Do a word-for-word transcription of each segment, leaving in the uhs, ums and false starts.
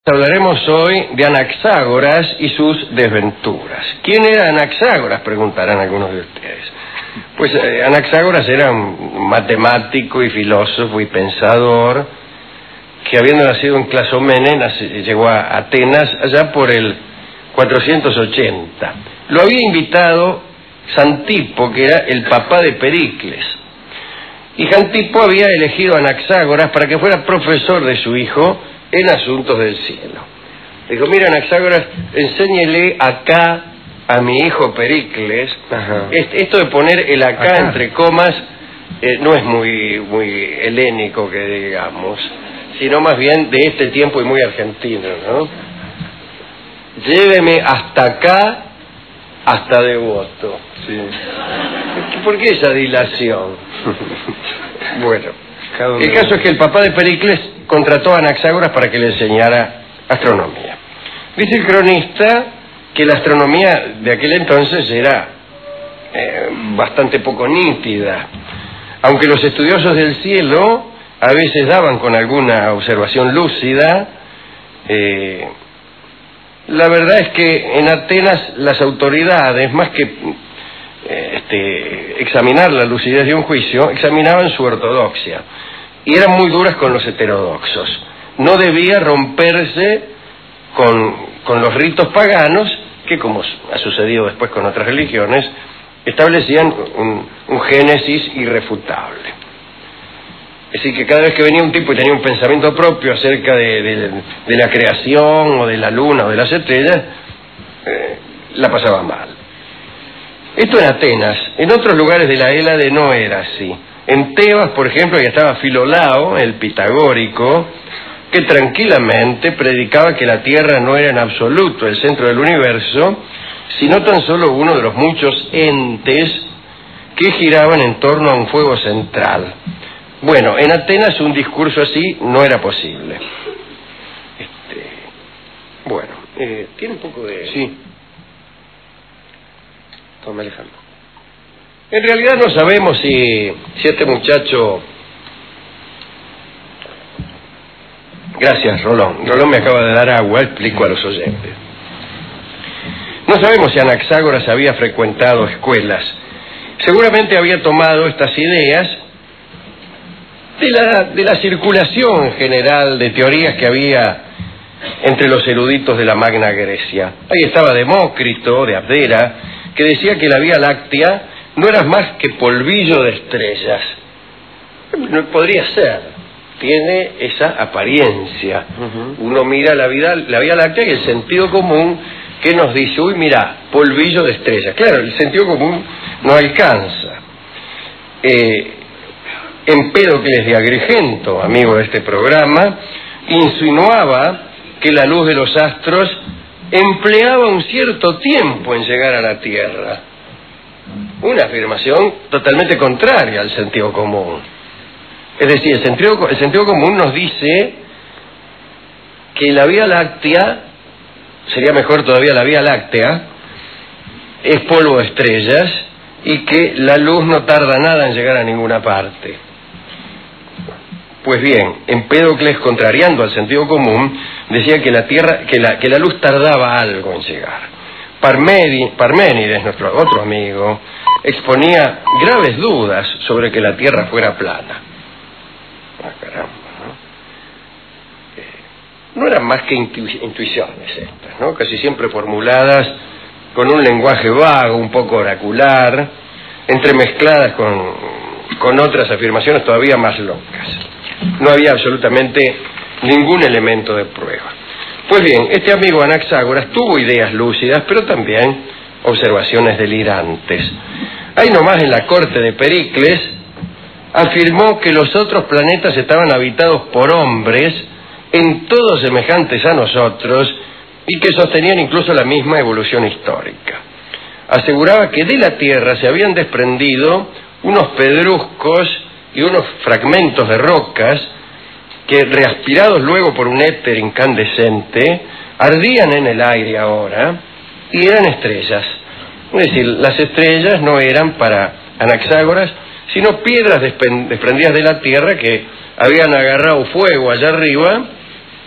Hablaremos hoy de Anaxágoras y sus desventuras. ¿Quién era Anaxágoras?, preguntarán algunos de ustedes. Pues eh, Anaxágoras era un matemático y filósofo y pensador que, habiendo nacido en Clazomene, nace, llegó a Atenas allá por el cuatrocientos ochenta. Lo había invitado Xantipo, que era el papá de Pericles. Y Xantipo había elegido a Anaxágoras para que fuera profesor de su hijo en asuntos del cielo. Dijo: mira, Anaxágoras, enséñele acá a mi hijo Pericles. Ajá. Esto de poner el acá, acá. entre comas eh, no es muy, muy helénico, que digamos, sino más bien de este tiempo y muy argentino, ¿no? Lléveme hasta acá, hasta Devoto. Sí. ¿Por qué esa dilación? Bueno, el caso es que el papá de Pericles contrató a Anaxágoras para que le enseñara astronomía. Dice el cronista que la astronomía de aquel entonces era eh, bastante poco nítida, aunque los estudiosos del cielo a veces daban con alguna observación lúcida. Eh, la verdad es que en Atenas las autoridades, más que eh, este, examinar la lucidez de un juicio, examinaban su ortodoxia. Y eran muy duras con los heterodoxos. No debía romperse con, con los ritos paganos, que, como ha sucedido después con otras religiones, establecían un, un génesis irrefutable. Es decir, que cada vez que venía un tipo y tenía un pensamiento propio acerca de, de, de la creación, o de la luna, o de las estrellas, eh, la pasaba mal. Esto en Atenas. En otros lugares de la Hélade no era así. En Tebas, por ejemplo, ya estaba Filolao, el pitagórico, que tranquilamente predicaba que la Tierra no era en absoluto el centro del universo, sino tan solo uno de los muchos entes que giraban en torno a un fuego central. Bueno, en Atenas un discurso así no era posible. Este, bueno, eh, tiene un poco de... Sí. Toma, Alejandro. En realidad no sabemos si, si este muchacho... Gracias, Rolón. Rolón me acaba de dar agua, explico a los oyentes. No sabemos si Anaxágoras había frecuentado escuelas. Seguramente había tomado estas ideas de la, de la circulación general de teorías que había entre los eruditos de la Magna Grecia. Ahí estaba Demócrito, de Abdera, que decía que la Vía Láctea no era más que polvillo de estrellas. No podría ser. Tiene esa apariencia. Uh-huh. Uno mira la, vida, la Vía Láctea y el sentido común que nos dice: uy, mira, polvillo de estrellas. Claro, el sentido común no alcanza. Eh, Empédocles de Agrigento, amigo de este programa, insinuaba que la luz de los astros empleaba un cierto tiempo en llegar a la Tierra. Una afirmación totalmente contraria al sentido común. Es decir, el sentido, el sentido común nos dice que la Vía Láctea, sería mejor todavía la Vía Láctea, es polvo de estrellas y que la luz no tarda nada en llegar a ninguna parte. Pues bien, Empédocles, contrariando al sentido común, decía que la tierra, que la, que la luz tardaba algo en llegar. Parmedi, Parménides, nuestro otro amigo, exponía graves dudas sobre que la Tierra fuera plana. Ah, caramba, ¿no? Eh, no eran más que intu intuiciones estas, ¿no? Casi siempre formuladas con un lenguaje vago, un poco oracular, entremezcladas con, con otras afirmaciones todavía más locas. No había absolutamente ningún elemento de prueba. Pues bien, este amigo Anaxágoras tuvo ideas lúcidas, pero también observaciones delirantes. Ahí nomás, en la corte de Pericles, afirmó que los otros planetas estaban habitados por hombres, en todo semejantes a nosotros, y que sostenían incluso la misma evolución histórica. Aseguraba que de la Tierra se habían desprendido unos pedruscos y unos fragmentos de rocas que, reaspirados luego por un éter incandescente, ardían en el aire ahora y eran estrellas. Es decir, las estrellas no eran para Anaxágoras, sino piedras desprendidas de la Tierra que habían agarrado fuego allá arriba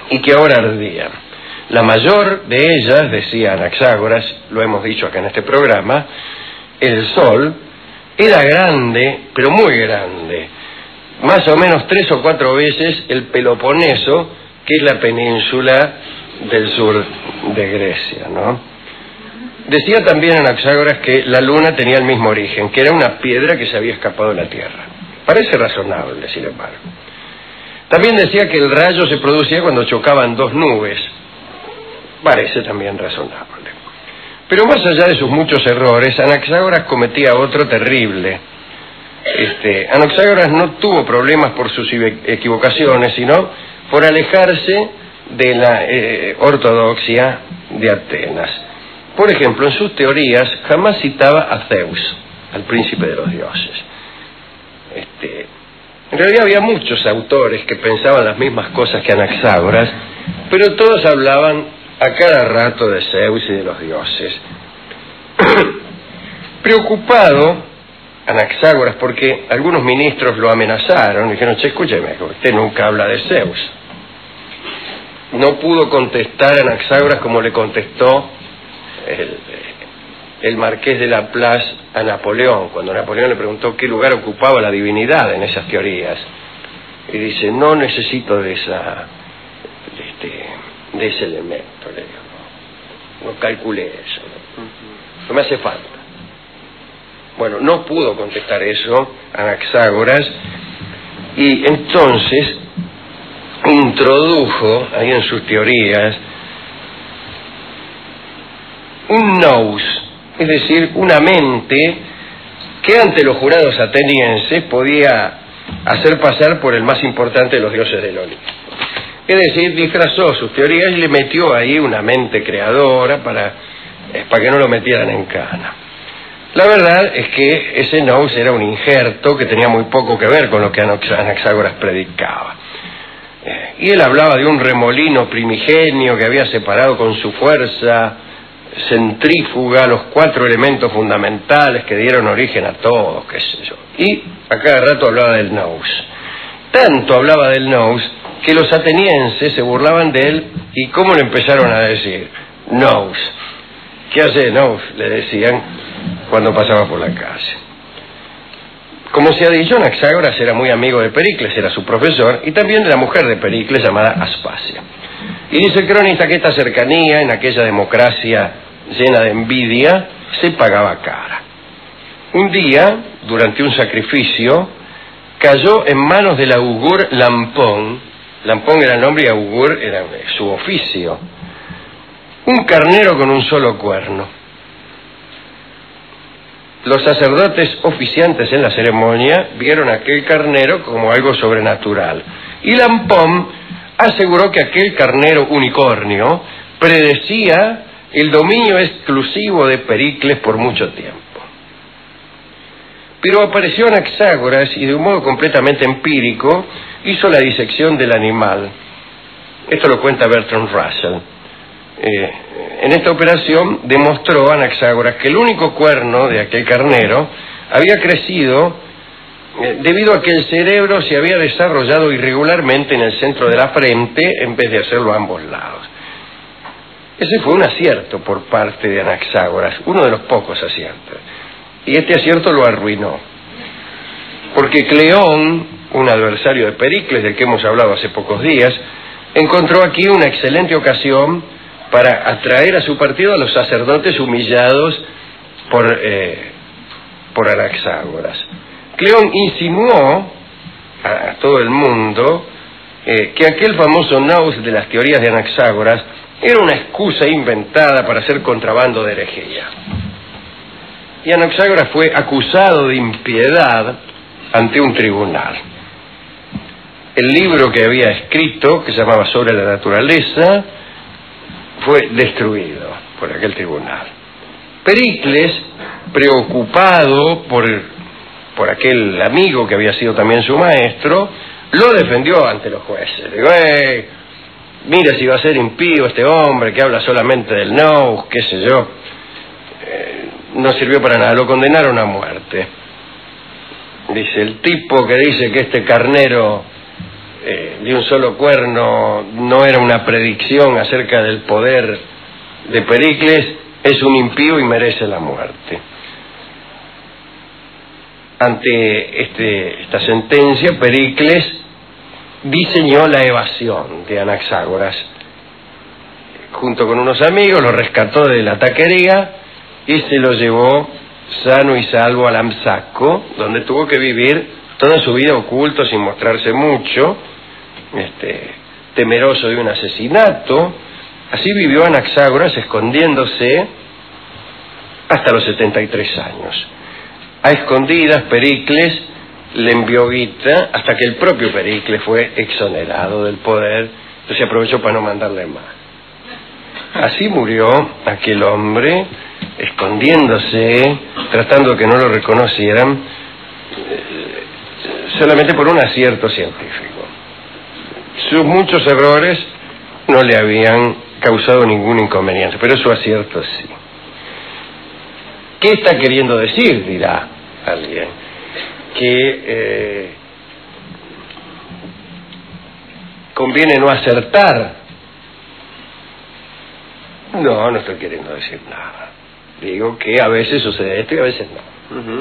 y que ahora ardían. La mayor de ellas, decía Anaxágoras, lo hemos dicho acá en este programa, el Sol era grande, pero muy grande, más o menos tres o cuatro veces el Peloponeso, que es la península del sur de Grecia, ¿no? Decía también Anaxágoras que la luna tenía el mismo origen, que era una piedra que se había escapado de la Tierra. Parece razonable, sin embargo. También decía que el rayo se producía cuando chocaban dos nubes. Parece también razonable. Pero más allá de sus muchos errores, Anaxágoras cometía otro terrible. Este, Anaxágoras no tuvo problemas por sus equivocaciones, sino por alejarse de la eh, ortodoxia de Atenas. Por ejemplo, en sus teorías jamás citaba a Zeus, al príncipe de los dioses. Este, en realidad había muchos autores que pensaban las mismas cosas que Anaxágoras, pero todos hablaban a cada rato de Zeus y de los dioses. Preocupado Anaxágoras porque algunos ministros lo amenazaron, dijeron: che, escúcheme, usted nunca habla de Zeus. No pudo contestar Anaxágoras como le contestó el, el marqués de Laplace a Napoleón, cuando Napoleón le preguntó qué lugar ocupaba la divinidad en esas teorías. Y dice: no necesito de esa de, este, de ese elemento, le digo, no, no calculé eso, no, no me hace falta. Bueno, no pudo contestar eso Anaxágoras, y entonces introdujo ahí en sus teorías un nous, es decir, una mente que ante los jurados atenienses podía hacer pasar por el más importante de los dioses del Olimpo. Es decir, disfrazó sus teorías y le metió ahí una mente creadora para, eh, para que no lo metieran en cana. La verdad es que ese nous era un injerto que tenía muy poco que ver con lo que Anaxágoras predicaba. Eh, y él hablaba de un remolino primigenio que había separado con su fuerza centrífuga los cuatro elementos fundamentales que dieron origen a todo, qué sé yo. Y a cada rato hablaba del nous. Tanto hablaba del nous que los atenienses se burlaban de él. ¿Y cómo le empezaron a decir? Nous. ¿Qué hace nous?, le decían cuando pasaba por la calle. Como se ha dicho, Anaxágoras era muy amigo de Pericles, era su profesor, y también de la mujer de Pericles llamada Aspasia. Y dice el cronista que esta cercanía en aquella democracia llena de envidia se pagaba cara. Un día, durante un sacrificio, cayó en manos del augur Lampón. Lampón era el nombre y augur era su oficio. Un carnero con un solo cuerno. Los sacerdotes oficiantes en la ceremonia vieron aquel carnero como algo sobrenatural. Y Lampón aseguró que aquel carnero unicornio predecía el dominio exclusivo de Pericles por mucho tiempo. Pero apareció Anaxágoras y de un modo completamente empírico hizo la disección del animal. Esto lo cuenta Bertrand Russell. Eh, en esta operación demostró Anaxágoras que el único cuerno de aquel carnero había crecido eh, debido a que el cerebro se había desarrollado irregularmente en el centro de la frente en vez de hacerlo a ambos lados. Ese fue un acierto por parte de Anaxágoras, uno de los pocos aciertos. Y este acierto lo arruinó. Porque Cleón, un adversario de Pericles, del que hemos hablado hace pocos días, encontró aquí una excelente ocasión para atraer a su partido a los sacerdotes humillados por, eh, por Anaxágoras. Cleón insinuó a, a todo el mundo eh, que aquel famoso nous de las teorías de Anaxágoras era una excusa inventada para hacer contrabando de herejía. Y Anaxágoras fue acusado de impiedad ante un tribunal. El libro que había escrito, que se llamaba Sobre la Naturaleza, fue destruido por aquel tribunal. Pericles, preocupado por, por aquel amigo que había sido también su maestro, lo defendió ante los jueces. Digo, hey, mira si va a ser impío este hombre que habla solamente del nous, qué sé yo. Eh, no sirvió para nada, lo condenaron a muerte. Dice, el tipo que dice que este carnero eh, de un solo cuerno no era una predicción acerca del poder de Pericles, es un impío y merece la muerte. Ante este, esta sentencia, Pericles diseñó la evasión de Anaxágoras. Junto con unos amigos lo rescató de la taquería y se lo llevó sano y salvo a Lampsaco, donde tuvo que vivir toda su vida oculto, sin mostrarse mucho, este, temeroso de un asesinato. Así vivió Anaxágoras, escondiéndose hasta los setenta y tres años. A escondidas, Pericles le envió guita hasta que el propio Pericles fue exonerado del poder, entonces aprovechó para no mandarle más. Así murió aquel hombre, escondiéndose, tratando de que no lo reconocieran, solamente por un acierto científico. Sus muchos errores no le habían causado ningún inconveniente, pero su acierto sí. ¿Qué está queriendo decir?, dirá alguien. Que eh, conviene no acertar. No, no estoy queriendo decir nada. Digo que a veces sucede esto y a veces no. Uh-huh.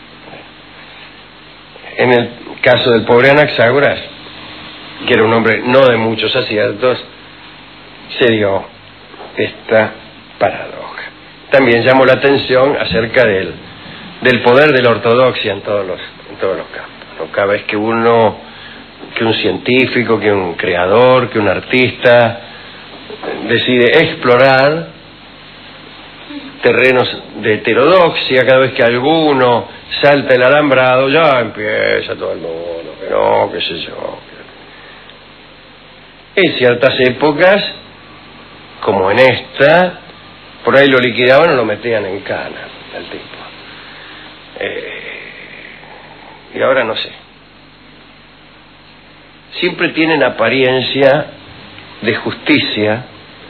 En el caso del pobre Anaxágoras, que era un hombre no de muchos aciertos, se dio esta paradoja. También llamó la atención acerca del, del poder de la ortodoxia en todos los, en todos los campos, ¿no? Cada vez que uno, que un científico, que un creador, que un artista decide explorar terrenos de heterodoxia, cada vez que alguno salta el alambrado, ya empieza todo el mundo, que no, qué sé yo. En ciertas épocas, como en esta, por ahí lo liquidaban o lo metían en cana al tipo. Eh, y ahora no sé. Siempre tienen apariencia de justicia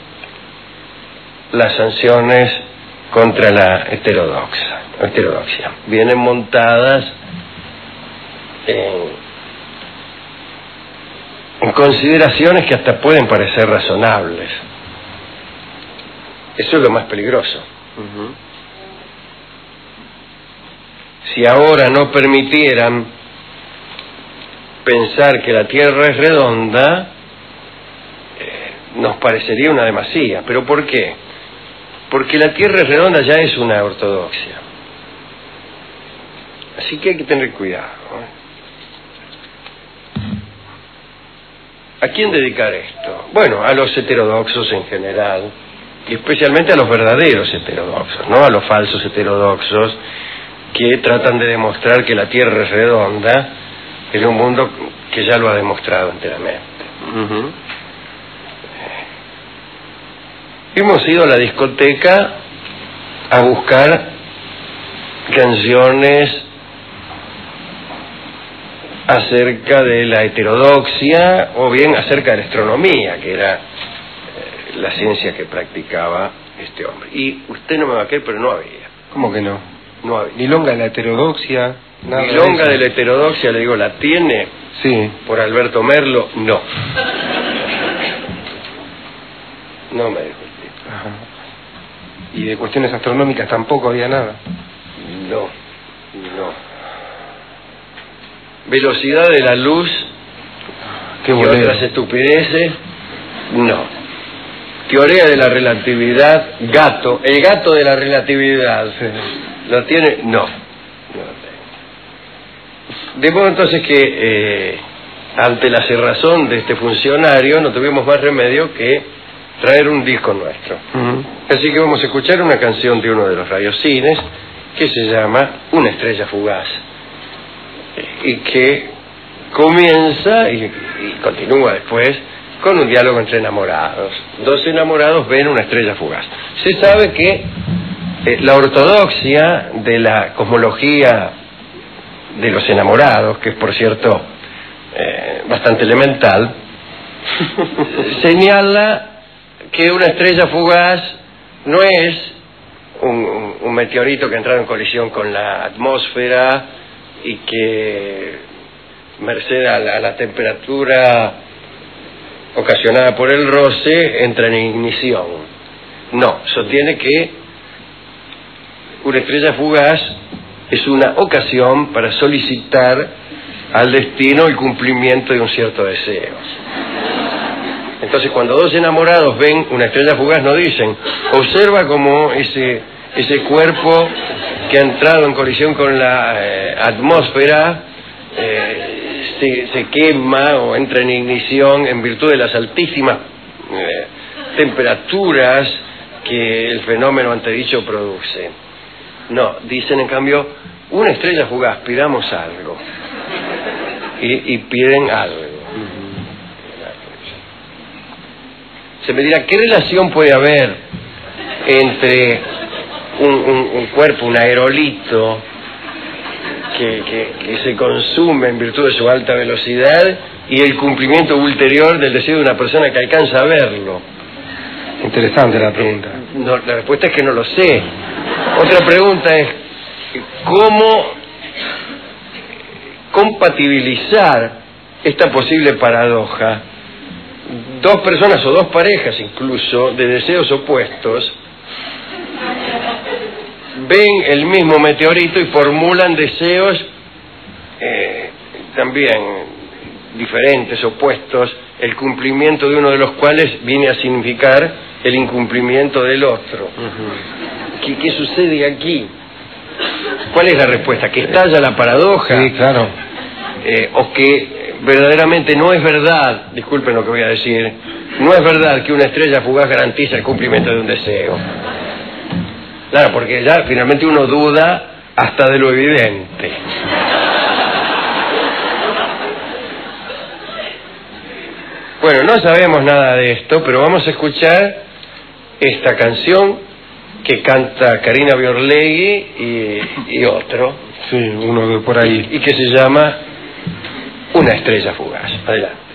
las sanciones contra la heterodoxa, heterodoxia. Vienen montadas en, en consideraciones que hasta pueden parecer razonables. Eso es lo más peligroso. Uh-huh. Si ahora no permitieran pensar que la Tierra es redonda, eh, nos parecería una demasía. ¿Pero por qué? Porque la Tierra es redonda ya es una ortodoxia. Así que hay que tener cuidado, ¿eh? ¿A quién dedicar esto? Bueno, a los heterodoxos en general, y especialmente a los verdaderos heterodoxos, no a los falsos heterodoxos que tratan de demostrar que la Tierra es redonda en un mundo que ya lo ha demostrado enteramente. Uh-huh. Hemos ido a la discoteca a buscar canciones acerca de la heterodoxia o bien acerca de la astronomía, que era eh, la ciencia que practicaba este hombre. Y usted no me va a creer, pero no había. ¿Cómo que no? No había. Milonga de la heterodoxia. Nada Milonga de, de la heterodoxia, le digo, ¿la tiene? Sí. Por Alberto Merlo, no. No me dijo. Ajá. Y de cuestiones astronómicas tampoco había nada. No, no. Velocidad de la luz, qué y otras estupideces, no. Teoría de la relatividad, gato, el gato de la relatividad, ¿lo tiene? No. De modo entonces que eh, ante la cerrazón de este funcionario no tuvimos más remedio que traer un disco nuestro. Uh-huh. Así que vamos a escuchar una canción de uno de los radiocines que se llama Una estrella fugaz y que comienza y, y continúa después con un diálogo entre enamorados. Dos enamorados ven una estrella fugaz. Se sabe que eh, la ortodoxia de la cosmología de los enamorados, que es por cierto eh, bastante elemental, señala que una estrella fugaz no es un, un, un meteorito que ha entrado en colisión con la atmósfera y que merced a la, a la temperatura ocasionada por el roce, entra en ignición. No, sostiene que una estrella fugaz es una ocasión para solicitar al destino el cumplimiento de un cierto deseo. Entonces, cuando dos enamorados ven una estrella fugaz, no dicen, observa como ese, ese cuerpo que ha entrado en colisión con la eh, atmósfera eh, se, se quema o entra en ignición en virtud de las altísimas eh, temperaturas que el fenómeno antedicho produce. No, dicen en cambio, una estrella fugaz, pidamos algo. Y, y piden algo. Se me dirá, ¿qué relación puede haber entre un, un, un cuerpo, un aerolito, que, que, que se consume en virtud de su alta velocidad y el cumplimiento ulterior del deseo de una persona que alcanza a verlo? Interesante la pregunta. Eh, no, la respuesta es que no lo sé. Otra pregunta es, ¿cómo compatibilizar esta posible paradoja? Dos personas o dos parejas incluso de deseos opuestos ven el mismo meteorito y formulan deseos eh, también diferentes, opuestos, el cumplimiento de uno de los cuales viene a significar el incumplimiento del otro. Uh-huh. ¿Qué, qué sucede aquí? ¿Cuál es la respuesta? ¿Que estalla la paradoja? Sí, claro. Eh, o que verdaderamente no es verdad, disculpen lo que voy a decir, no es verdad que una estrella fugaz garantiza el cumplimiento de un deseo. Claro, porque ya finalmente uno duda hasta de lo evidente. Bueno, no sabemos nada de esto, pero vamos a escuchar esta canción que canta Karina Biorlegui y, y otro. Sí, uno de por ahí. Y, y que se llama Una estrella fugaz. Adelante.